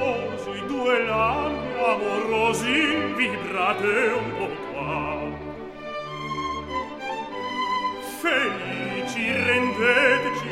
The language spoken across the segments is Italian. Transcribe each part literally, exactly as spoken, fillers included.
sposo i due lami amorosi, vibrate un po' qua. Felici rendeteci,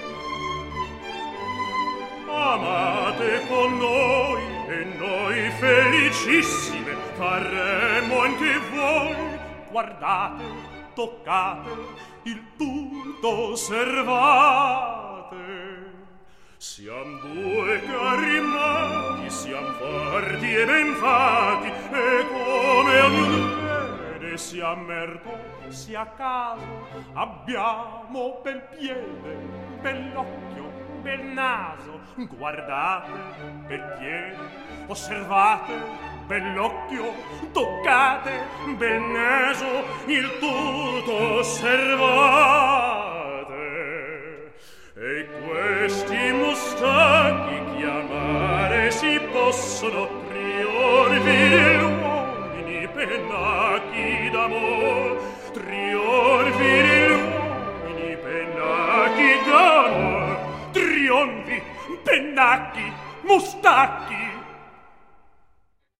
amate con noi e noi felicissime faremo anche voi. Guardate, toccate, il tutto osservate. Siam due cari mati, siam forti e ben fatti, e come ognuno vede, sia merto sia caso, abbiamo bel piede, bell'occhio, bel naso. Guardate, bel piede, osservate, bell'occhio, toccate, bel naso, il tutto osservate. E questi mustacchi chiamare si possono trionfi degli uomini, pennacchi d'amor, trionfi degli uomini, pennacchi d'amor, trionfi, pennacchi, mustacchi